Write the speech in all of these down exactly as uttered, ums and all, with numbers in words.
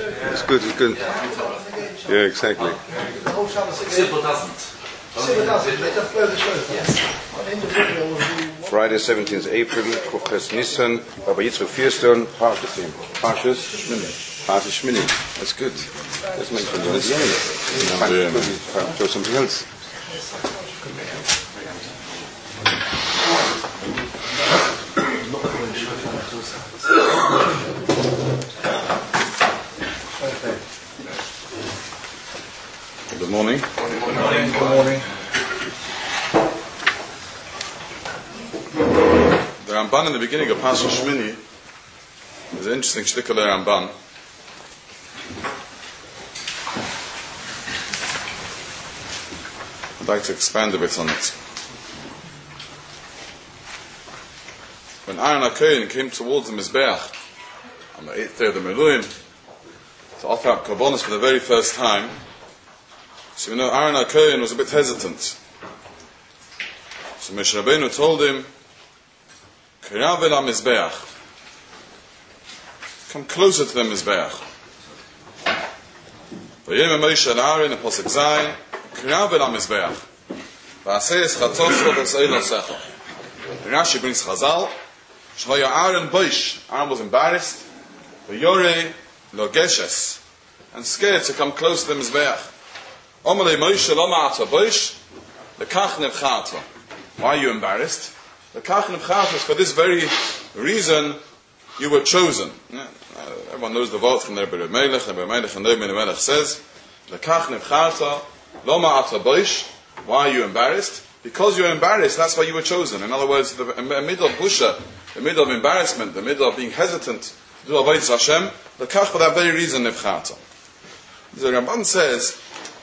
It's good, it's good. Yeah, exactly. Simple doesn't. Friday, seventeenth of April, Kuches Nissan, Rabbi Yitzchak Fierstern, Parshas, Parshas Shmini. Parshas Shmini. That's good. That's meant for the end. Show something else. Good morning. Good morning. Good morning. The Ramban in the beginning of Parshas Shmini is an interesting shtick of the Ramban. I'd like to expand a bit on it. When Aaron HaKohen came towards the Mizbeach on the eighth day of the Meluim to offer up Korbanos for the very first time, so you know Aaron HaKohen was a bit hesitant. So Moshe Rabbeinu told him, Kirav el HaMizbeach, come closer to the Mizbeach. Vayem Moshe el Aaron, in Pasuk Zayin, Kirav el HaMizbeach, v'aseh es chatzos v'aseh l'osecha. Rashi brings Chazal, Shhoya Aaron boish, Aaron was embarrassed, v'yorei lo geshes, and scared to come close to the Mizbeach. Omalei Moshe lo ma'ata boish, lekach nevchata. Why are you embarrassed? Lekach nevchata is for this very reason you were chosen. Yeah, uh, everyone knows the vote from the Rebbe Melech. Rebbe Melech and Rebbe Melech says, lekach nevchata lo ma'ata boish. Why are you embarrassed? Because you're embarrassed, that's why you were chosen. In other words, the middle of busha, the middle of embarrassment, the middle of being hesitant to do avodas Hashem, lekach for that very reason nevchata. The Ramban says,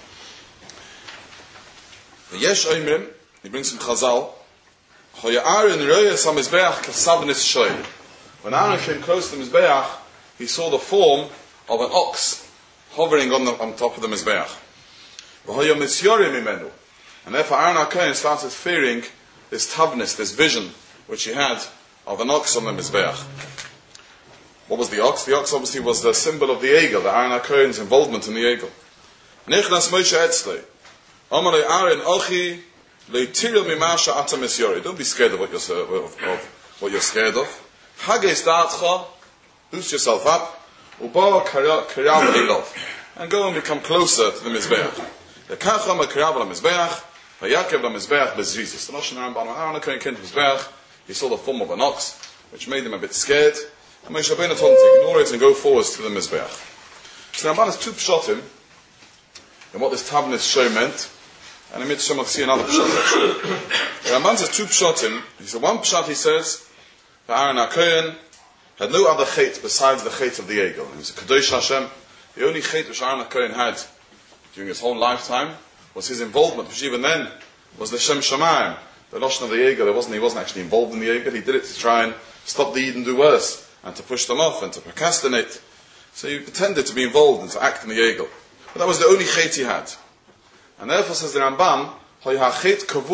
Yesh Oimrim, he brings from Chazal, Hoya Aaron Reyes HaMizbeach Kasavnis Shoy. When Aaron came close to the Mizbeach, he saw the form of an ox hovering on, the, on top of the Mizbeach. Hoya Misyorim Imenu. And therefore Aaron HaKohen started fearing this tavnis, this vision, which he had of an ox on the Mizbeach. What was the ox? The ox obviously was the symbol of the Egel, the Aaron HaKohen's involvement in the Egel. Nichnas Moshe Etzlei. Amalei Aaron Ochi Leitiril Mimasha Ata Misyori. Don't be scared of what you're of, of what you're scared of. Hagei Sta'atcha, boost yourself up. Uba Karav Elov, and go and become closer to the Mizbeach. Lekacha Mekarav la Mizbeach, Vayakev la Mizbeach Bezrizis. The Moshe Ramban, when Aaron HaKohen came to Mizbeach, he saw the form of an ox, which made him a bit scared. And Moshe Rabbeinu told him to ignore it and go forwards to the Mizbeach. So the Ramban has two pshatim in what this tavnis show meant. And in Mitzvah we'll see another pshat. The Ramban says two pshatim. He said one pshat, he says, that Aaron HaKohen had no other chait besides the chait of the Egel. He was a Kadosh Hashem. The only chait which Aaron HaKohen had during his whole lifetime was his involvement, which even then was the Shem Shamayim, the Lashon of the Egel. Wasn't, he wasn't actually involved in the Egel. He did it to try and stop the Yidden do worse, and to push them off, and to procrastinate. So he pretended to be involved and to act in the Egel. But that was the only chait he had. And therefore, says the Ramban, because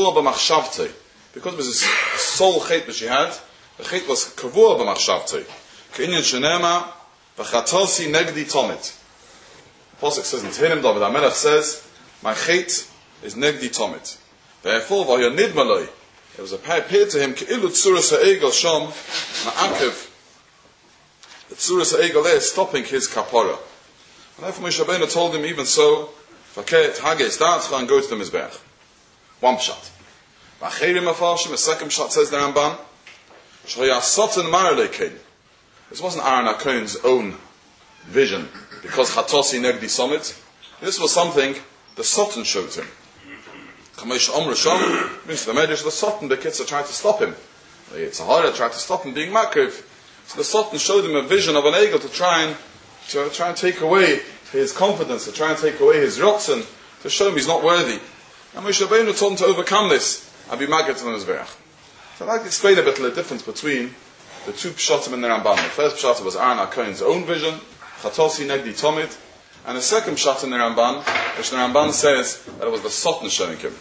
it was a sole chait which he had, the chait was kavua b'machshavtei. K'inyan shenema v'chatosi negdi tomit. The Pasuk says in Tehillim, David HaMelech says, my chait is negdi tomit. Therefore, v'hoya nidmaloi, it was appeared to him k'ilu tzuras ha'egel shom ma'akev. The tzuras ha'egel there is stopping his kapara. And therefore, Moshe Rabbeinu told him, even so, Faket Hagei Sta'atcha, and go to the Mizbeach. One pshat. V'acherim afarshim, a second pshat says the Ramban, Shhoya Soten Maralekein. This wasn't Aaron HaKohen's own vision, because Chatosi Negdi Somit. This was something the Soten showed him. Kamesh Omr Shom, means the Medrash, the Soten, the kids tried to stop him. The Yitzhahara tried to stop him being Makriv. So the Soten showed him a vision of an Egel to try and to try and take away his confidence, to try and take away his rotzen, to show him he's not worthy. And Moshe Rabbeinu told him to overcome this and be maggot to the Mizbeach. So I'd like to explain a bit of the difference between the two pshatim in the Ramban. The first pshat was Aaron HaKohen's own vision, Chatosi Negdi Tomit, and the second pshat in the Ramban, which the Ramban says that it was the Soten showing him.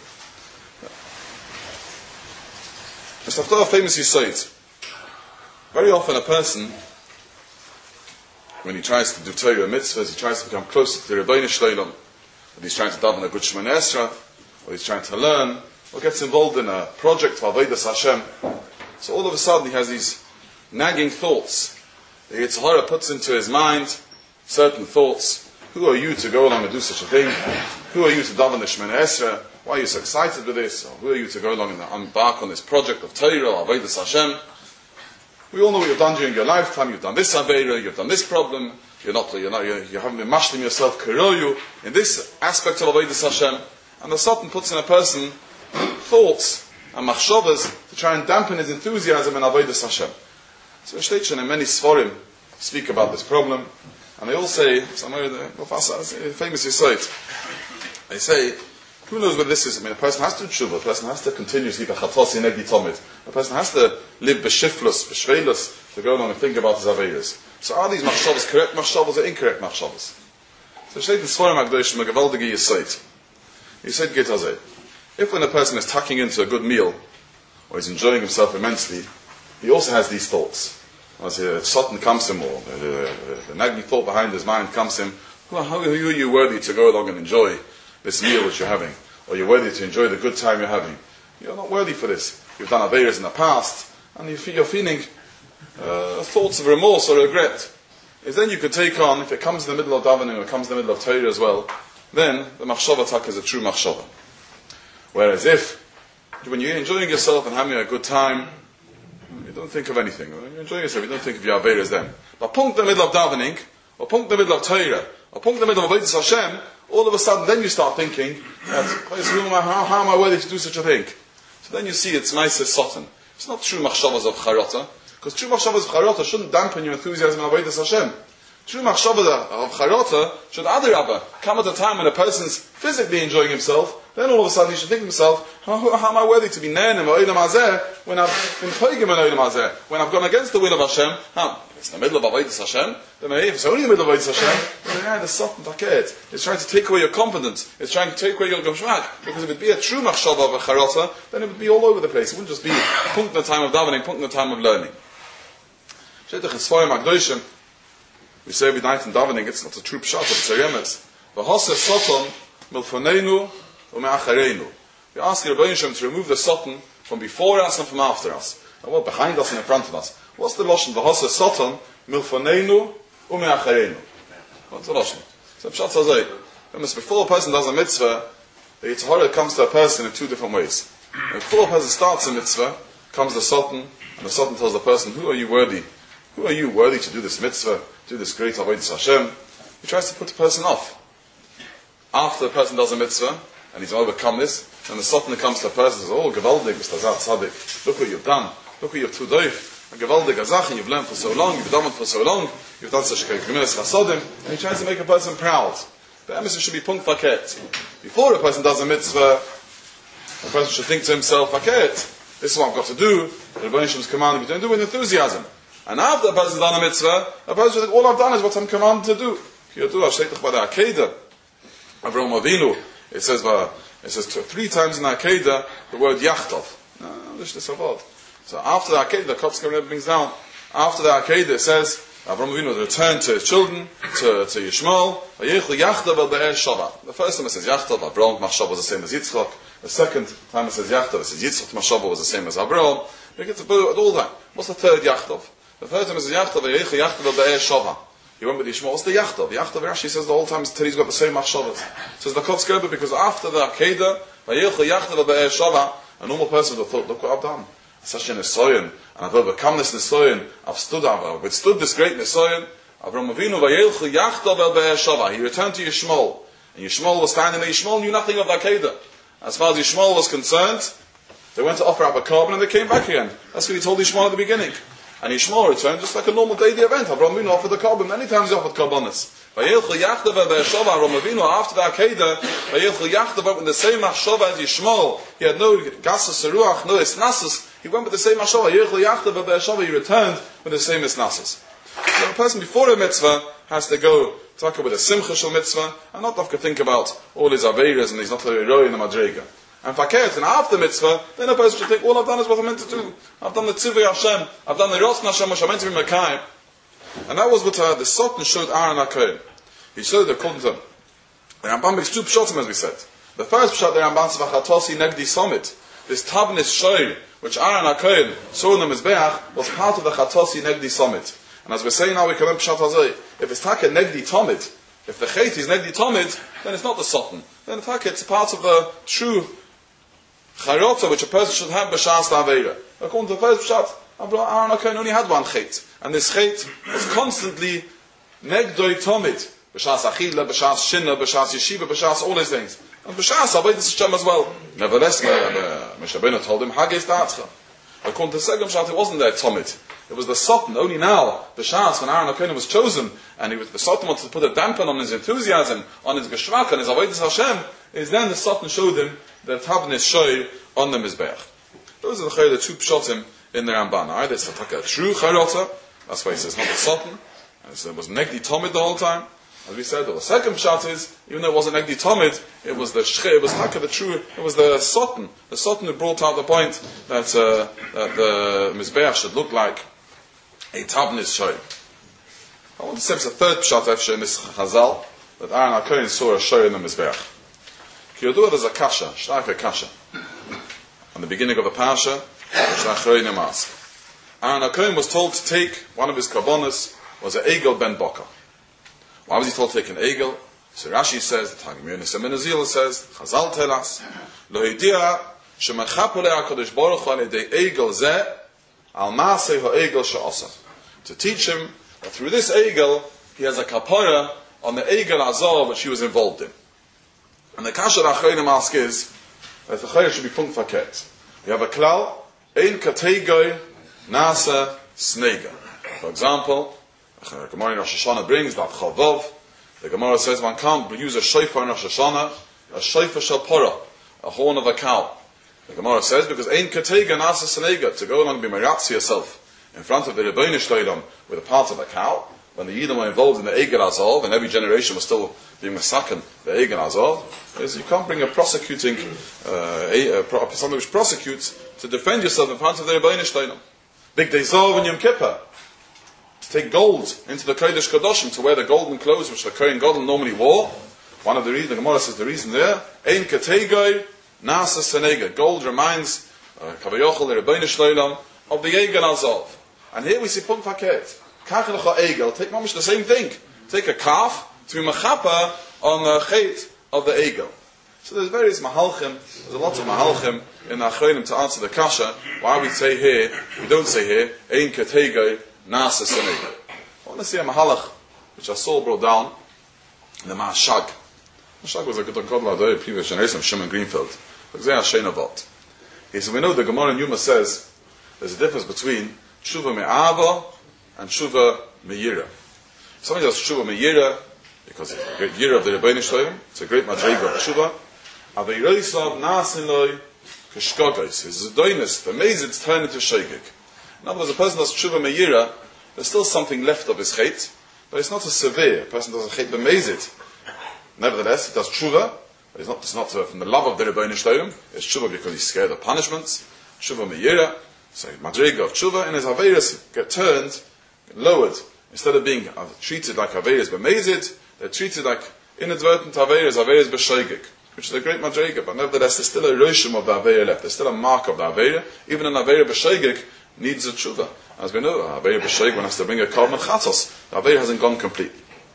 Mister Haftarah famously says, very often a person when he tries to do Torah mitzvahs, he tries to become closer to the Rebbeinu Shleilam, but he's trying to daven a good Shemoneh Esrei, or he's trying to learn, or gets involved in a project of Avodas Hashem. So all of a sudden he has these nagging thoughts. The Yetzer Hara puts into his mind certain thoughts. Who are you to go along and do such a thing? Who are you to daven the Shemoneh Esrei? Why are you so excited with this? Or who are you to go along and embark on this project of Torah or Avodas Hashem? We all know what you've done during your lifetime. You've done this Aveira, you've done this problem. You're not, you're not, you're, you haven't been mashlim yourself Keroyu in this aspect of Avodas Hashem. And the Satan puts in a person thoughts and machshavas to try and dampen his enthusiasm in Avodas Hashem. So Shteitchen and many Sforim speak about this problem, and they all say, somewhere the famous Yisait, they say, who knows what this is? I mean, a person has to tshuva, a person has to continuously be chatosi negi tomid, a person has to live b'shiflus, b'shveilus, to go along and think about his aveiros. So are these machshavas correct machshavas or incorrect machshavas? So Shteitchen Sforim HaKadoshim, a gevaldige Yisait. Yisait geht azeh. If when a person is tucking into a good meal, or he's enjoying himself immensely, he also has these thoughts. As a Satan comes to him, or the, the, the nagging thought behind his mind comes to him, well, how are you worthy to go along and enjoy this meal which you're having? Or you're worthy to enjoy the good time you're having? You're not worthy for this. You've done aveiros in the past, and you're feeling uh, thoughts of remorse or regret. If then you could take on, if it comes in the middle of davening, or it comes in the middle of Torah as well, then the machshava tak is a true machshava. Whereas if, when you're enjoying yourself and having a good time, you don't think of anything. When you're enjoying yourself, you don't think of your aveiros then. But punk in the middle of davening, or punk in the middle of Torah, or punk in the middle of Avodas Hashem, all of a sudden then you start thinking, how, how am I worthy to do such a thing? So then you see it's Ma'aseh Satan. It's not true machshavas of charata, because true machshavas of charata shouldn't dampen your enthusiasm in Avodas Hashem. True machshavas of charata should adarabba come at a time when a person's physically enjoying himself. Then all of a sudden he should think to himself, how, how am I worthy to be ne'enim or olam hazeh when I've been poigim in olam hazeh, when I've gone against the will of Hashem? Huh, it's in the middle of Avodas Hashem. Then if it's only in the middle of Avodas Hashem, then yeah, the Satan taket. It's trying to take away your confidence. It's trying to take away your gomshmak. Because if it be a true machshava of a charata, then it would be all over the place. It wouldn't just be punk in the time of davening, punk in the time of learning. Shetach Sforim HaKadoshim, we say every night in davening, it's not a true pshat, it's a remes. V'hoseh Satan milfoneinu u'me'achareinu. We ask the Rebbeinu Shem to remove the Satan from before us and from after us. And well, behind us and in front of us. What's the Lashon? V'hoseh Satan milfoneinu u'me'achareinu. What's the Lashon? So pshat hazeh. Remember, before a person does a mitzvah, the Yetzer Hara comes to a person in two different ways. Before a person starts a mitzvah, comes the Satan, and the Satan tells the person, who are you worthy? Who are you worthy to do this mitzvah, do this great Avodas Hashem? He tries to put the person off. After the person does a mitzvah, and he's overcome this, and the Satan comes to the person and says, oh, gewaldig, Mister Zad Tzaddik, look what you've done, look what you've tudoif, a gewaldig azach, you've learned for so long, you've done it for so long, you've done such gemilas chasodim, and he tries to make a person proud. The emes should be punkt vaket. Before a person does a mitzvah, a person should think to himself, vaket, this is what I've got to do, the Rebbeinu Shem's commanded me to do with enthusiasm. And after a person has done a mitzvah, a person should think, all I've done is what I'm commanded to do. Avraham Avinu, it says, it says three times in the Akedah the word Yachtov. So after the Akedah, the Kotzker Rebbe brings down, after the Akedah it says, Avraham Avinu returned to his children, to, to Yishmael, the first time it says Yachtov, Avraham Machshav was the same as Yitzchak. The second time it says Yachtov, it says Yitzchak Machshav was the same as Avraham. We get to put it all that. What's the third Yachtov? The third time is the Yachtov, Yechu Yachtov el Be'er Shova. He went with Yishmael. What's the Yachtov? Yachtov Rashi says the whole time till he's got the same machshavas. Says the Kotzker Rebbe, because after the Akedah, Yechu Yachtov el Be'er Shova, a normal person would have thought, look what I've done. Such a Nisoyan, and I've overcome this Nisoyan. I've stood, I've withstood this great Nisoyan. Avraham Avinu, Yechu Yachtov el Be'er Shova. He returned to Yishmael. And Yishmael was standing there. Yishmael knew nothing of the Akedah. As far as Yishmael was concerned, they went to offer up a carbon and they came back again. That's what he told Yishmael at the beginning. And Yishmael returned just like a normal daily event. Avraham Avinu offered the carbon. Many times he offered karbonis. Vayilchu Yachtov el Be'er Shova. Avraham Avinu, after the Akedah, Vayilchu Yachtov went with the same machshava as Yishmael. He had no gasus seruach, no isnasus. He went with the same machshava. Vayilchu Yachtov el Be'er Shova. He returned with the same isnasus. So a person before a mitzvah has to go talk about a simcha shel mitzvah and not have to think about all his aveiros and he's not a roi in the madrega. And faket, and after mitzvah, then a person should think, all I've done is what I'm meant to do. I've done the tzivui Hashem, I've done the Rosh Hashem, which I'm meant to be Mekayim. And that was what uh, the Sultan showed Aaron HaKohen. He showed it according to the Rambam makes two pshatim, as we said. The first pshat, the Rambam says, V'chatosi negdi somit. This tabnis shoy, which Aaron HaKohen saw in the Mizbeach, was part of the Chatosi negdi somit. And as we're saying now, we can learn pshat hazoi. If it's taka negdi tomit, if the chet is negdi tomit, then it's not the Sultan. Then the taka, it's part of the true chayrota, which a person should have b'shas ta'avera. According to the first pshat, Aaron HaKohen only had one chet. And this chet was constantly negdoi tomit. B'shas achila, b'shas shinna, b'shas yeshiva, b'shas all these things. And b'shas avodas Hashem as well. Nevertheless, Moshe Rabbeinu told him, Hagis da'atzcha. According to the second pshat, it wasn't there tomit. It was the Sultan. Only now, b'shas, when Aaron HaKohen was chosen, and he was, the Sultan wanted to put a dampen on his enthusiasm, on his geshmak, on his avodas Hashem, is then the Sultan showed him the tabnis shoy on the Mizbeach. Those are the, the two pshatim in the Ramban. Either it's a true chayrota, that's why he says not the Sultan, and it was negdi tomid the whole time. As we said, the second pshat is, even though it wasn't negdi tomid, it was the shche, it was taka the true, it was the Sultan, the Sultan who brought out the point that, uh, that the Mizbeach should look like a tabnis shoy. I want to say it's a third pshat actually in this Chazal, that Aaron HaKohen saw a shoy in the Mizbeach. Kiyodua, there's a kasha, shtaika kasha. On the beginning of the Pasha, Shachroinim ask. Aaron HaKohen was told to take one of his karbonos, was an Egel ben Boka. Why was he told to take an Egel? So Rashi says, the Targum Yonis Menazil says, Chazal tell us, Lo hidia shemachapule HaKadosh Baruch Hu alidei Egel zeh al maaseh ha'Egel she'asa. To teach him that through this Egel, he has a kapara on the Egel Azov which he was involved in. And the kasha Achroinim ask is, that the Chayr should be punkt faket. We have a klal, ein kategoi nasa snega. For example, the Gemara in Rosh Hashanah brings that Chavov. The Gemara says one can't use a shofar in Rosh Hashanah, a shofar shel porah, a horn of a cow. The Gemara says because ein katega nasa snega, to go along and be meratzi yourself in front of the Rebbeinu Shloim with a part of a cow. When the Yidden were involved in the Egel Azov, and every generation was still being masaken the Egel Azov, is you can't bring a prosecuting, uh, a, a, a, something which prosecutes to defend yourself in front of the Rebbeinu Shloim. Big Day Zov and Yom Kippur. To take gold into the Kodesh Kadoshim, to wear the golden clothes which the Kohen Gadol normally wore. One of the reasons, the Gemara says the reason there, Ein Kategoi Nasa Senega. Gold reminds Kavayochel, the Rebbeinu Shloim, of the Egel Azov. And here we see Punk Faket. Egel, take mamish the same thing. Take a calf to be machapa on the chet of the egel. So there's various mahalchim, there's a lot of mahalchim in the achronim to answer the kasha. Why we say here, we don't say here, ein kategoi nasa senegel. I want to see a mahalach, which I saw brought down in the Mashag. Mashag was a good Kodla Adoi, previous generation of Shimon Greenfield. He said, we know the Gemara in Yuma says, there's a difference between tshuva me'ava and Tshuva Me'ira. Somebody does Tshuva Me'ira because it's a great year of the Rebbeinu Shloim, it's a great madriga of Tshuva. Aveirosav Nasinoi Keshkogos. His Zedoinus, the Mezid's turn into Shogeg. In other words, a person does Tshuva Me'ira, there's still something left of his chait, but it's not as severe. A person does a chait b'mezid. Nevertheless, he does Tshuva, but it's not, it's not uh, from the love of the Rebbeinu Shloim, it's Tshuva because he's scared of punishments. Tshuva Me'ira, so madriga of Tshuva, and his Aveiros get turned, lowered. Instead of being uh, treated like Aveiros b'mezid, they're treated like inadvertent Aveiros, Aveiros b'shogeg, which is a great madriga, but nevertheless there's still a roshim of the Aveira left, there's still a mark of the Aveira. Even an Aveira b'shogeg needs a tshuva. As we know, Aveira b'shogeg, when has to bring a korban chatos, the Aveira hasn't gone complete.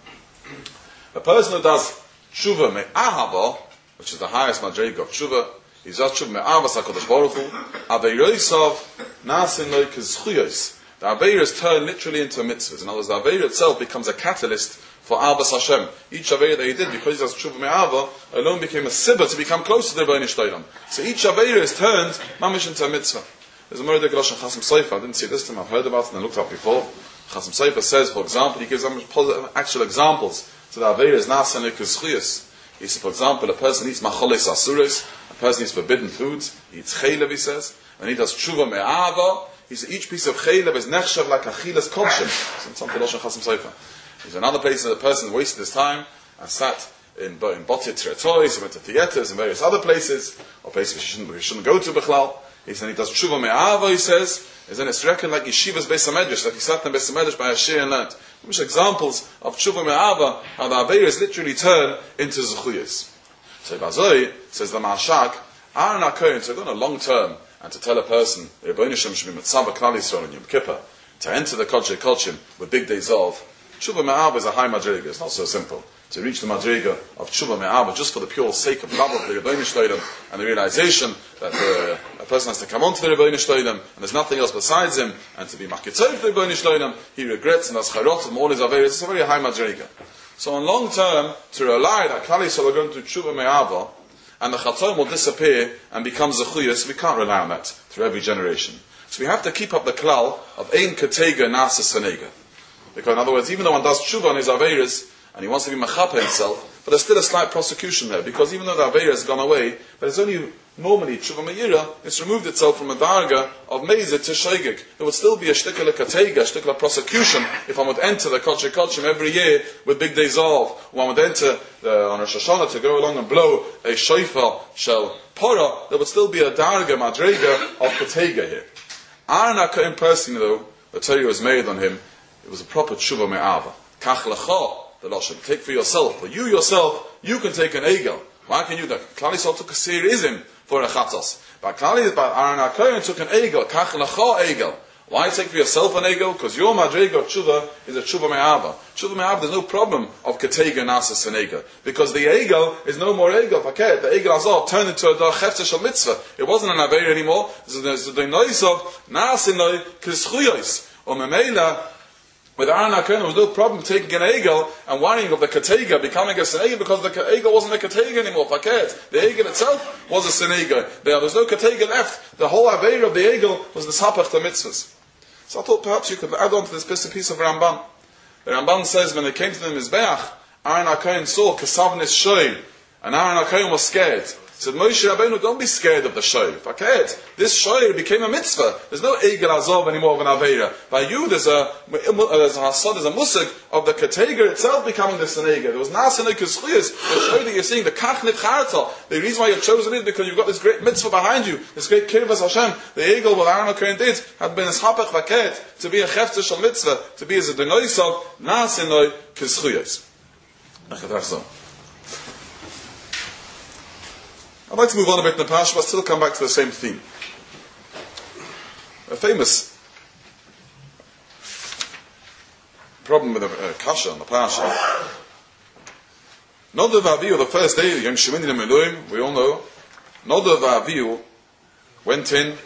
A person who does tshuva me'ahava, which is the highest madriga of tshuva, he does tshuva me'ahava HaKadosh Baruch Hu, Aveirosav nasin lo k'zchuyos. The Aveiros turn literally into mitzvahs. In other words, the Aveira itself becomes a catalyst for Avas Hashem. Each Aveira that he did, because he does Tshuva Me'ava, alone became a sibba to become close to the Rebbeinu Shloim. So each Aveira is turned mamish into a mitzvah. There's a murder Galosh and Chasim Seifa. I didn't see it this time, I've heard about it and looked up before. Chasim Seifa says, for example, he gives them actual examples. So the Aveira is Nasan Ekuzchuyas. He says, for example, a person eats Macholes Asuris, a person eats forbidden foods, he eats Chaylev, he says, and he does Tshuva Me'ava. He said each piece of chaylev is nechshav like achilas kodshim. Something Rosh Chasim Seifa. There's another place that a person wasted his time and sat in in Botia Tiratois, he went to theaters and various other places, or places he shouldn't, he shouldn't go to Bechlal. He said he does tshuva me'ava, he says, is then it's reckoned like yeshivas Beis HaMedrash, like he sat in Beis HaMedrash by Ashir and learned. Which examples of tshuva me'ava, how the aveiros literally turn into zechuyos. So Bazoi says the Mashak, Aaron HaKohen, to go on a long term, and to tell a person, Rebbeinu Shem should be Mitzvah Klal Yisrael in Yom Kippur, to enter the Kodesh Kodshim with big days of, tshuva me'ava is a high madriga. It's not so simple to reach the madriga of tshuva me'ava just for the pure sake of love of the Rebbeinu Shloim and the realization that the, a person has to come onto the Rebbeinu Shloim and there's nothing else besides him, and to be makitzov the Rebbeinu Shloim, he regrets and has charot and all his aveiros. It's a very high madriga. So on long term, to rely that Klal Yisrael are going to tshuva me'ava and the chatom will disappear and become zechuyos, we can't rely on that through every generation. So we have to keep up the klal of ein ketega nasa sanega. Because in other words, even though one does tshuva on his aveiros and he wants to be machapa himself, but there's still a slight prosecution there, because even though the aveira has gone away, but it's only normally tshuva me'ira, it's removed itself from a darga of mezid to shoigig. There would still be a shtikla katega, a shtikla prosecution, if one would enter the Kodesh Kodshim every year with big days of, one would enter the, on Rosh Hashanah to go along and blow a shofar shel pora, there would still be a darga madrega of katega here. Aaron HaKohen personally, though, the Torah was made on him, it was a proper tshuva me'ava. Kach lecha, the Lashon, take for yourself, for you yourself, you can take an egel. Why can you? Klal Yisrael took a serizim for a chatzos. But Klal Yisrael, Aaron HaKohen took an egel, kach lecha egel. Why take for yourself an egel? Because your madrega of tshuva is a tshuva me'ava. Tshuva me'ava, there's no problem of ketega nasas and egel. Because the egel is no more egel. Paket, the egel azov turned into a dar chefte shel mitzvah. It wasn't an aveir anymore. There's the noise of nasinoi kischuyos. Or memela, with Aaron HaKohen, there was no problem taking an egel and worrying of the ketega becoming a senega, because the egel wasn't a ketega anymore. Paket, the egel itself was a senega. There was no ketega left. The whole aveir of the egel was the sapach to mitzvahs. So I thought perhaps you could add on to this piece of Ramban. The Ramban says when they came to the Mizbeach, Aaron HaKohen saw Kesavnis Shoy, and Aaron HaKohen was scared. He said, Moshe Rabbeinu, don't be scared of the Shoy. Faket, this Shoy became a mitzvah. There's no Egel Azov anymore of an Aveira. By you, there's a there's a hasad, there's a musik of the Ketega itself becoming the Senega. There was Nasanik Kizchuyas, the Shoy that you're seeing, the Kachnit Charta. The reason why you're chosen is because you've got this great mitzvah behind you, this great Kirvas Hashem. The Egel, what Aaron HaKohen did, had been a Schapach Faket, to be a Chefte Shal Mitzvah, to be as a Denoisov, Nasinoi Kizchuyas. So. I'd like to move on a bit in the parasha, but still come back to the same theme. A famous problem with the uh, kasha on the parasha. Nodav Avihu, the first day, Yom Shemini Lemeluim, we all know, Nodav Avihu went in,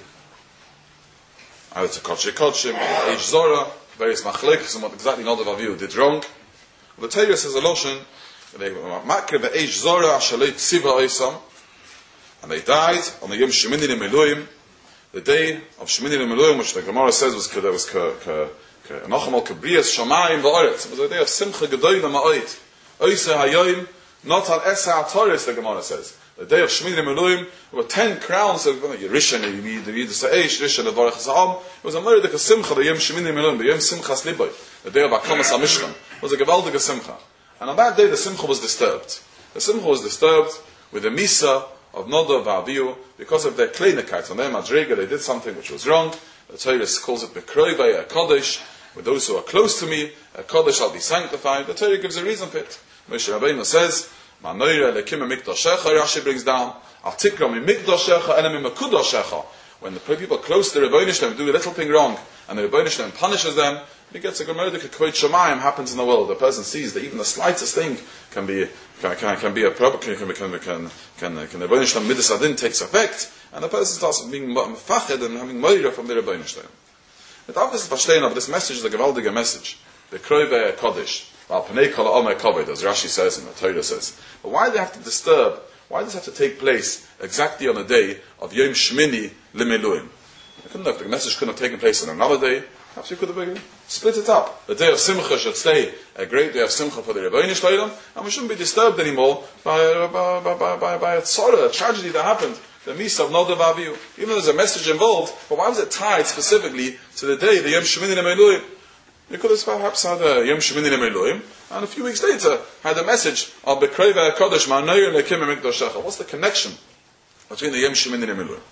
either to Kodesh Kodshim, or Eish Zora, various machlekes, and what exactly Nodav Avihu did wrong. The Torah says a loshon, they makre ve'Eish Zora, Ashalei Tziva Oisam, and they died on the Yom Shemini Lemeluim, the day of Shemini Lemeluim, which the Gemara says was there was Nochamal Kabrias Shamayim Va'aretz. It was a day of Simcha Gedoyla Ma'oit. Oisa Hayoim, not al Esa HaToris, the Gemara says. The day of Shemini Lemeluim, there were ten crowns of Yerishan, the Yid Sa'esh, Rishan, the Varech Zaham. It was a Meridik of Simcha, the Yom Shemini Lemeluim, the Yom Simchas Liboy, the day of Akamas HaMishkan. It was a Gevaldig of Simcha. And on that day, the Simcha was disturbed. The Simcha was disturbed with the Misa of Nodav Avihu, because of their kleinigkeit, on their madrega, they did something which was wrong. The Torah calls it Bekroivei, a Kodesh, with those who are close to me, a Kodesh shall be sanctified. The Torah gives a reason for it. Moshe Rabbeinu says, Manoira lekim mikdashecha, Rashi brings down, Al tikra mi mikdashecha, enem mi mekudashecha. When the people close to the Rebbeinu Shlem do a little thing wrong, and the Rebbeinu Shlem punishes them, he gets a Gemara, Kvod Shamayim happens in the world. The person sees that even the slightest thing can be can, can, can be a problem, can can can can can, can the Rebbeinu Shlem midas adin takes effect, and the person starts being mafached and having moira from the Rebbeinu Shlem. But obviously, verstehen of this message is a gewaldige message. The Kroivei Kodesh, Val Panei Kol Omer Koved, as Rashi says and the Torah says. But why do they have to disturb? Why does it have to take place exactly on the day of Yom Shmini Lemeluim? The message couldn't have taken place on another day. Perhaps you could have split it up. The day of Simcha should stay a great day of Simcha for the Rebbeinu Shlom, and we shouldn't be disturbed anymore by, by, by, by, by, by a tzara, a tragedy that happened. The Misa of Nodav Avihu. Even though there's a message involved, but why was it tied specifically to the day, the Yom Shemini Lemeluim? You could have perhaps had a Yom Shemini Lemeluim, and a few weeks later had a message of Bekroivei HaKodesh, Ma'anoyer Lekim Mikdashecha. What's the connection between the Yom Shemini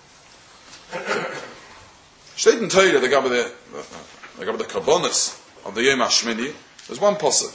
Lemeluim? Steht in Torah, the Gabba the Gabba the Karbonis of the Yom HaShmini, There's one posuk.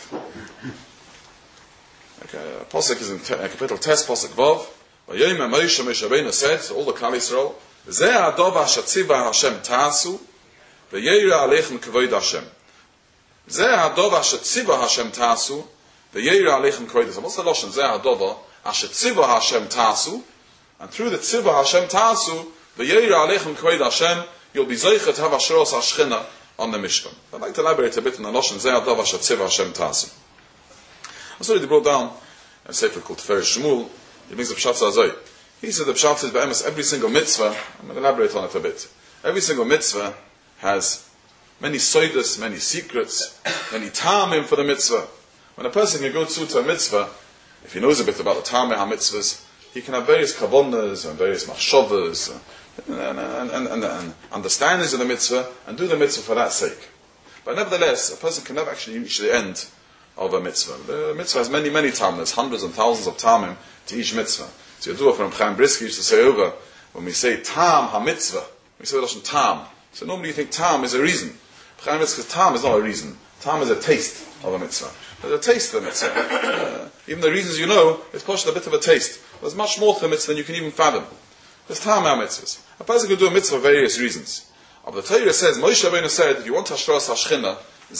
Okay, a posuk is in te- a capital Tes posuk Vav. Vayom Moshe Moshe Rabbeinu said to all the Klal Yisrael, Zeh hadova shatziva Hashem ta'asu, v'yeira aleichem kavod Hashem. Zeh hadova shatziva Hashem ta'asu, v'yeira aleichem kavod Hashem. What's the lashon? Zeh hadova ashetziva Hashem ta'asu, and through the tziva Hashem ta'asu, v'yeira aleichem kavod Hashem, you'll be zeichet have asheros hashchina on the Mishkan. I'd like to elaborate a bit on the lashon Zeh hadova shatziva Hashem ta'asu. I already brought down a sefer called Tiferes Shmuel. He brings the Pshat Zazoi. He said the Pshat is be'emes every single mitzvah. I'm going to elaborate on it a bit. Every single mitzvah has many soidas, many secrets, many tamim for the mitzvah. When a person can go through to a mitzvah, if he knows a bit about the tamim ha-mitzvahs, he can have various kavonas and various machshavas and, and, and, and, and understandings of the mitzvah and do the mitzvah for that sake. But nevertheless, a person can never actually reach the end of a mitzvah. The mitzvah has many, many tamim. There's hundreds and thousands of tamim to each mitzvah. So you do it from Chaim Briski used to say over, when we say tam ha-mitzvah, we say the lashon tam. So normally you think tam is a reason. Chaim Briski says tam is not a reason. Tam is a taste of a mitzvah. There's a taste of the mitzvah. Uh, even the reasons you know, it's pushed a bit of a taste. There's much more to the mitzvah than you can even fathom. There's tam ha-mitzvahs. A person can do a mitzvah for various reasons. But the Torah says, Moshe Rabbeinu said, if you want hashras hashchina,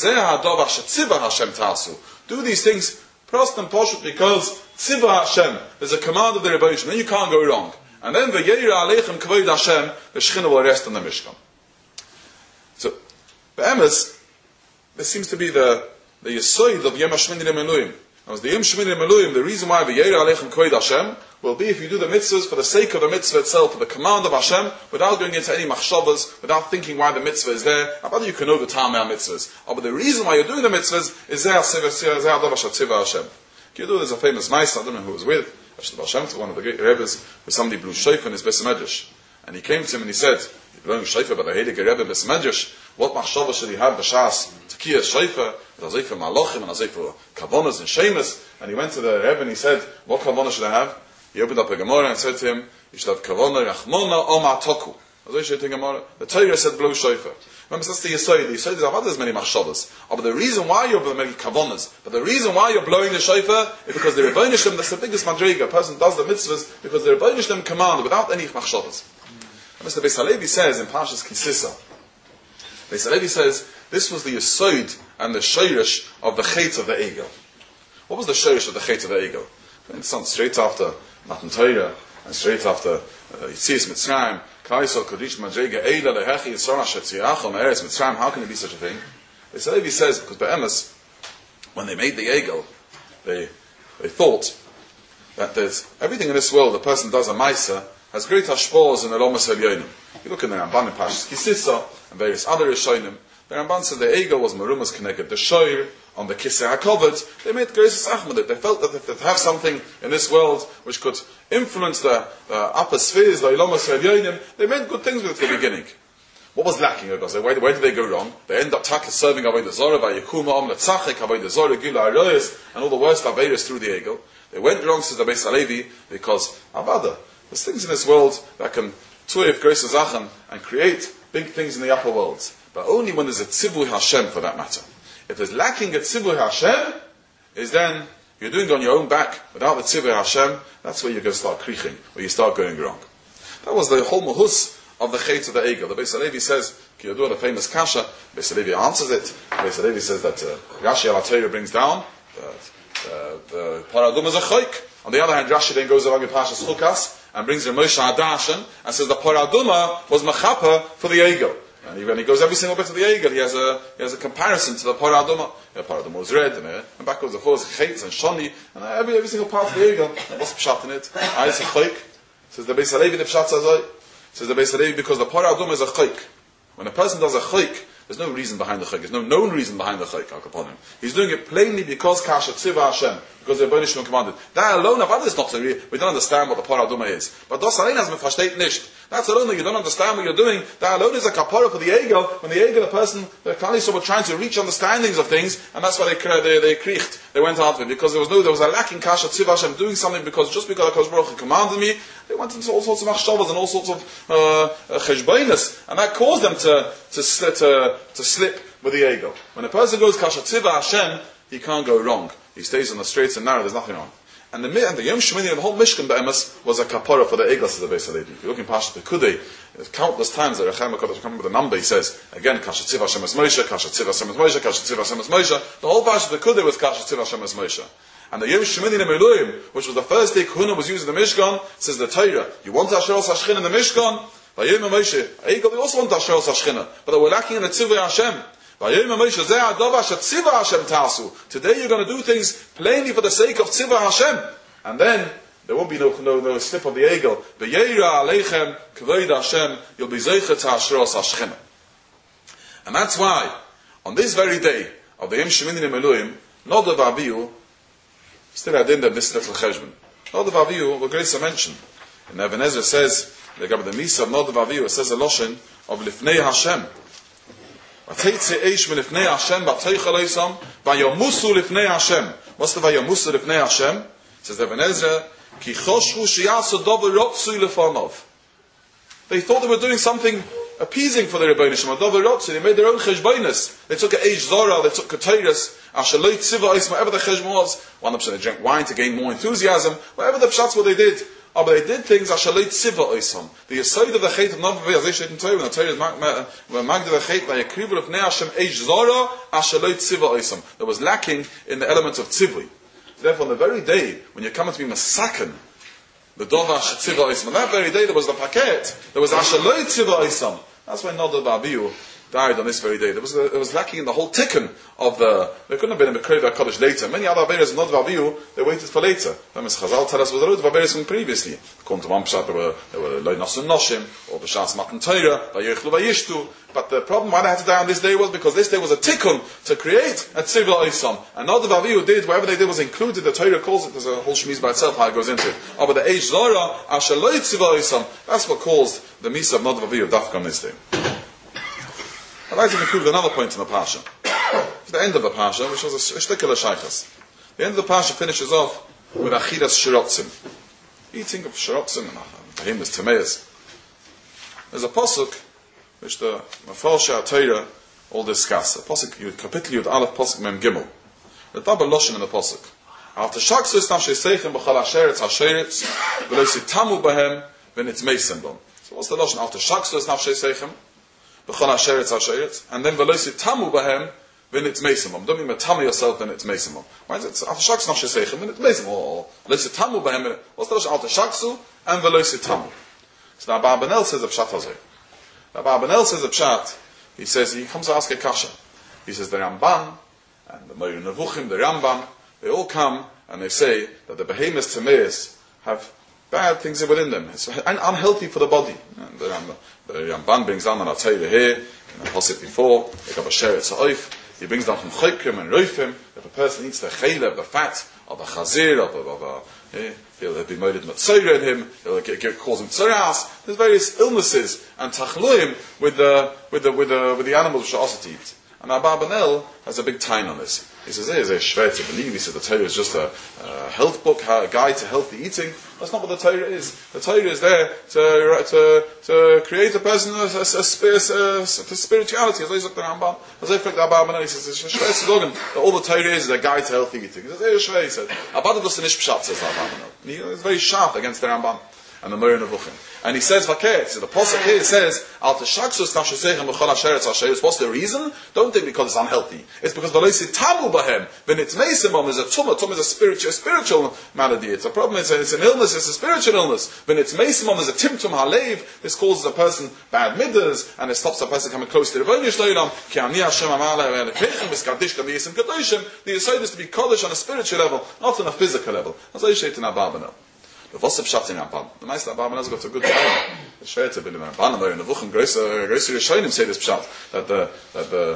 do these things prost and posh because Tziva Hashem, there's a command of the Rebbe, then you can't go wrong. And then V'yeira Aleichem Kavod Hashem, the Shechina will rest on the Mishkan. So, Be'emes, this seems to be the the Yesoid of Yom HaShmini L'Meluim. Now, the Yom HaShmini L'Meluim, the reason why V'yeira Aleichem Kavod Hashem will be if you do the mitzvahs for the sake of the mitzvah itself, for the command of Hashem, without going into any machshavas, without thinking why the mitzvah is there. About you can know the time of mitzvahs. Oh, but the reason why you're doing the mitzvahs is there. Hashem. There's a famous ma'aser, I don't know who was with, one of the great rebbes, where somebody blew shofar in his Beis Medrash, and he came to him and he said, "You're blowing shofar, but the heilige Rebbe Beis Medrash. What machshavas should he have b'shas tekiyah shofar? There's a for malachim and a for kavonas and shemus." And he went to the Rebbe and he said, "What kavanah should I have?" He opened up a Gemara and said to him, "You should have kavanah rachmona oma toku." The Torah said, "Blow shofar." Remember, that's the Yisod. The Yisod is about as many machshavas. But the reason why you're blowing kavonas, but the reason why you're blowing the shofar is because the Rebbeinu Shem, that's the biggest madriga. A person does the mitzvahs because the Rebbeinu Shem command without any machshavas. And Mister Beis Halevi says in Parshas Kisisa, Beis Halevi says this was the Yisod and the Shirish of the Chet of the Egel. What was the Shirish of the Chet of the Egel? It's straight after Matan Torah and straight after Yitzias Mitzrayim. Kaisel could reach Madrega Eila Lehechi Yisrael Shetziachom Eretz Mitzrayim. How can it be such a thing? Beis Halevi says because Be'emes, when they made the Egel, they they thought that there's everything in this world. The person does a Maisa has great hashpos in the Lomas Elyonim. You look in the Ramban in Parshas Kisisa and various other Rishonim. The Ramban said the Egel was Marumas connected the Shoir on the Kisei HaKovod. They made Gracious Achmed. They felt that if they have something in this world which could influence the, the upper spheres, the Ilomas Elyonim, they made good things with it at the beginning. What was lacking? Because where, where did they go wrong? They end up taka serving Avodah Zorah, Vayikuma Om Letzachik, Avodah Zorah, Gila Aroyes, and all the worst Avedas through the Egel. They went wrong, says the Beis Halevi, because Avada. There's things in this world that can tuiv Gracious Achim and create big things in the upper worlds. But only when there's a Tzivui Hashem for that matter. If there's lacking a Tzivui Hashem, is then you're doing it on your own back without the Tzivui Hashem, that's where you're going to start krichin, where you start going wrong. That was the whole mahus of the Chet of the Egel. The Beis Halevi says, Ki Yodua, the famous Kasha, Beis Halevi answers it. Beis Halevi says that uh, Rashi al HaTorah brings down that uh, the Paradum is a Chayk. On the other hand, Rashi then goes along in Parshas Chukas and brings the Moshe Hadashan and says the Paraduma was Machapa for the Egel. And he, when he goes every single bit of the Egel, he has a he has a comparison to the Paraduma. The Paraduma was red, and, uh, and back goes the four Chetz and Shoni, and every every single part of the Egel. What's Pshat in it? Ah, it's a Chayk. Says the Beis Halevi, the Pshat Zazoi. Says the Beis Halevi, because the Paraduma is a Chayk. When a person does a Chayk, there's no reason behind the Chayk. There's no known reason behind the Chayk upon him. He's doing it plainly because Kasha Tziva Hashem, because the Rebbeinu Shalom commanded. That alone of others not to read. We don't understand what the Paraduma is. But das allein has me versteht nicht. That's alone that you don't understand what you're doing. That alone is a kapara for the Egel. When the Egel, the person, the Kalisha were trying to reach understandings of things, and that's why they they they kricht. They went out of it because there was no there was a lacking Kasha Tziva Hashem doing something because just because HaKadosh Baruch Hu commanded me, they went into all sorts of machshavas and all sorts of cheshbainas, uh, and that caused them to to to, to slip with the Egel. When a person goes Kasher Tziva Hashem, he can't go wrong. He stays on the straight and narrow, there's nothing wrong. And the, and the Yom Shemini of the whole Mishkan Be'emes was a kapara for the Eglas of the Beis HaLevi. If you look in Pashat Pekudei, there's countless times that Rechem HaKadosh, I can't remember the number, he says, again, Kasher Tziva Hashem es Moshe, Kasher Tziva Hashem es Moshe, Kasher Tziva Hashem es Moshe. The whole Pashat Pekudei was Kasher Tziva Hashem es Moshe. And the Yom Shemini Nemeluim, which was the first day Kahuna was used in the Mishkan, says the Torah, you want Asher Os HaShechina in the Mishkan? Vayom Moshe, Egel, they also want Asher Os HaShechina, but they were lacking in the Tzivah Hashem. Today you're going to do things plainly for the sake of Tzivah Hashem. And then there won't be no, no, no slip of the Egel. You'll be Zeichet HaShros HaShechina. And that's why, on this very day of the Yom Shemini Nemeluim, Nodav Avihu, still I didn't have this Nefel Cheshbon. Nodav Avihu, what Grace mentioned. And Even Ezra says, the Misa of Nodav Avihu, it says a Loshen of Lifnei Hashem. What's the Vayomusu Lifnei Hashem? Says Even Ezra, Ki choshvu sheyasu dover rotzu lefonov. They thought they were doing something appeasing for the Rebbeinu Shem. Dover rotzu, they made their own cheshbonis. They took a Eish Zora, they took Keteiris, Ashaloi Tziva Eis, whatever the cheshbon was. One option, they drank wine to gain more enthusiasm. Whatever the pshatz, what they did. Oh, but they did things, Ashaloi Tziva Eisam. The Yesod of the Chet of Novavi, as they said in Torah, when the Torah is Magda the Chet, by a Krivel of Nei Hashem Eish Zora, Ashaloi Tziva Eisam. There was lacking in the element of Tzivui. Therefore, on the very day when you're coming to be Masakan, the Dova Tziva Eisam, on that very day there was the Paket, there was Ashaloi Tziva Eisam. That's why Nodav Avihu died on this very day. There was a, it was lacking in the whole tikkun of the. There couldn't have been a Mekreva Kodesh later. Many other Averis of Nodav Avihu, they waited for later. Remember, Chazal tell us what the root of Averis from previously. According to one Pshat, there were there were Loi Nasun Noshim or B'Shas Matan Torah, Vayichlu Vayishtu. But the problem why they had to die on this day was because this day was a tikkun to create a Tzivla Isam. And Nodav Avihu did whatever they did was included. The Torah calls it. There's a whole shmiz by itself how it goes into it. Oh, but the Eish Zora Ashaloi Tzivla Isam. That's what caused the Misa of Nodav Avihu Dafka on this day. I'd like to conclude another point in the Pasha. It's the end of the Pasha, which was a shtickle of Shaychas. The end of the Pasha finishes off with Achidas Shirotzim. Eating of Shirotzim, and for him is Tameas. There's a Pasuk, which the Mefarsha Torah all discuss. A Pasuk, Kapitel Yud Aleph, Pasuk Mem Gimel. The double Loshen in the Pasuk. After Shaksu is Nafshe Seichem, B'chal Asheretz Hasheretz, V'lo Sitamu Bahem, V'en it's Meisen Bom. So what's the Loshen? After Shaksu is Nafshe Seichem, B'chol Hasheretz Hasheretz, and then Velosi Tamu Bahem, then it's Mesimum. Don't mean Tamu yourself, then it's Mesimum. Why is it? After Shaksu Nafshe Seichem, then it's Mesimum. Or Velosi Tamu Bahem, what's the After Shaksu and Velosi Tamu. So now Abba Benel says a Pshat Hazeh. Abba Benel says a Pshat, he says, he comes to ask a Kasha. He says the Ramban, and the Moir Nevuchim, the Rambam, they all come and they say that the Behemoths Tameis have bad things within them. It's unhealthy for the body. And the, Rambam, the Ramban brings down, and I'll tell you here, and I've said before, they have a Sheretz Ha'oif, he brings down from Chaykim and Roifim, if a person eats the Chaylev, the fat, of a Chazir, of a, of a eh, he'll be murdered Matzorah in him, he'll get, get, cause him Tzaras, there's various illnesses and Tachluim with the, with the, with the, with the animals which are also to eat. And Abba Benel has a big time on this. He says, there's a shver to believe. He says the Torah is just a, a health book, a guide to healthy eating. That's not what the Torah is. The Torah is there to to, to create a person a, a, a, a, a, for spirituality. As I look at the Ramban, as I look at Abba Benel, he says, it's a shver slogan. All the Torah is is a guide to healthy eating. He says, there's a shver. He said, Abba does the Nishpshat, says Abba Benel. He's very sharp against the Ramban and the Moir Nevuchim. And he says, Vaket, so the Pasuk here says, Al Teshaksus Nafshesechem B'chol Hasheretz Hasheretz. What's the reason? Don't think because it's unhealthy. It's because V'loisi Tamu Bahem, when it's Meisimom, is a tumah. Tumah is a spiritual, a spiritual malady. It's a problem, it's, a, it's an illness, it's a spiritual illness. When it's Meisimom, is a Timtum Halev. This causes a person bad midas, and it stops a person coming close to the Rebbeinu Shloim. Ki Ani Hashem Amalei Ve'elekechem B'skadishka V'yisim Kadoshim. The Yesod is to be Kodesh on a spiritual level, not on a physical level. That's why you say it in Abba Benel. The Vosab Pshat in Ramban. The Meister Abba Benel has got a good time. It's schwer to believe in Ramban, but in the Vuchim, größere Rishonim say this Pshat, that the, that the,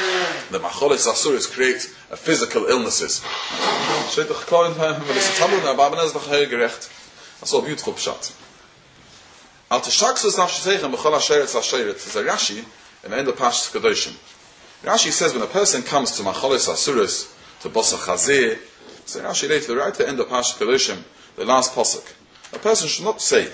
the Macholes Asuris create a physical illnesses. Steht doch klar in Abba Benel ist doch gerecht. That's all beautiful Pshat. Al Teshaksus Nafshesechem B'chol Hasheretz Hasheretz is a Rashi in the end of Pashas Kedoshim. Rashi says when a person comes to Macholes Asuris, to Bosa Chazir, so Rashi later, right at the end of Pashas Kedoshim, the last pasuk, a person should not say,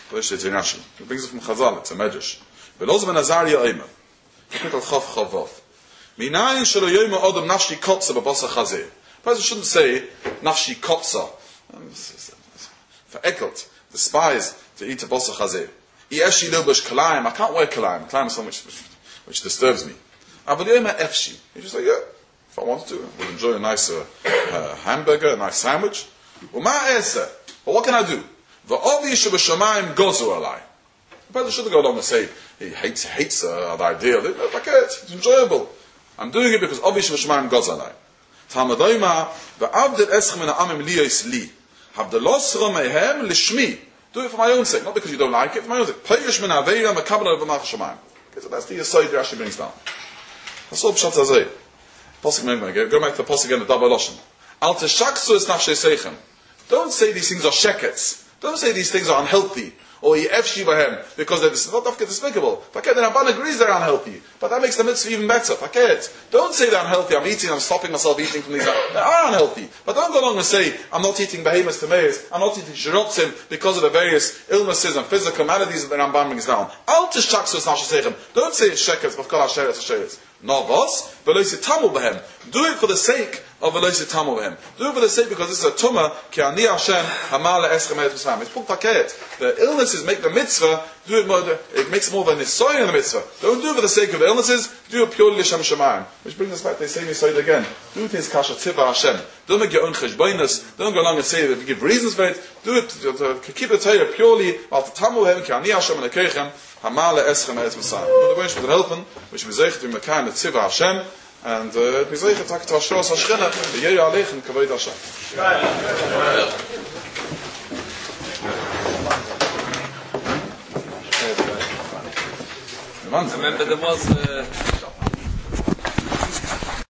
he brings it from Chazal, it's a medrash. Velozman Azaria Eimer, Kapitel Chav Chavav. Minayin shelo yoyma odom nafshi kotza b'basa chazeh. The person shouldn't say nafshi kotza, verekelt, despised to eat a basa chazeh. Yeshi lobash kalayim. I can't wear kalayim. Kalayim is something which, which, which disturbs me. Avol yoyma efshi. You just like, yeah, if I wanted to, I would enjoy a nice uh, uh, hamburger, a nice sandwich. Uma esa. But what can I do? V'ovi shebashamayim gozu alai. The person shouldn't go along and say he hates hates uh, the idea of it. No, fuck it. It's enjoyable. I'm doing it because ovi shebashamayim gozu alai. Talmudoyma v'avdel eschem min ha'amim liyos li. Havdelosra mehem lishmi. Do it for my own sake, not because you don't like it. For my own sake. Peirush min haveira mekabel v'mach shamayim. Okay, so that's the yesod Rashi brings down. That's all pshat hazeh. Posuk meimah again. Go back to the posuk again. The double lashon. Al teshaksu es nafshei seichem. Don't say these things are shekets. Don't say these things are unhealthy. Or yefshi bahem, because it's not despicable. Faket, the Ramban agrees they're unhealthy, but that makes the mitzvah even better. Faket, don't say they're unhealthy. I'm eating, I'm stopping myself eating from these. They are unhealthy, but don't go along and say I'm not eating behemoths tomatoes, I'm not eating shirotzim because of the various illnesses and physical maladies that the Ramban brings down. Al tishaksus nashasechem. Don't say it's shekets, but kol hasheretz hasheretz. No, boss, veloisi tamu behem. Do it for the sake of veloisi tamu behem. Do it for the sake because this is a tumah ki ani Hashem hamal eschem eretz Mitzrayim. It's puktaket. The illnesses make the mitzvah. Do it more. It makes more of a nisoy in the mitzvah. Don't do it for the sake of the illnesses. Do it purely l'shem shemayim. Which brings us back. They say nisoy again. Do things kasha tiva Hashem. Don't make your own cheshbonos. Don't go along and say that. Give reasons for it. Do it to, to, to keep the Torah purely. Al tamu behem ki ani Hashem lekechem. Hamale eschem eretz Mitzrayim. The Rebbeinu should help which we say to be mekayim the tzivah Hashem, and we say to take to Hashras Hashchina, the Yehu Aleichem Kavod Hashem. Remember there was. Uh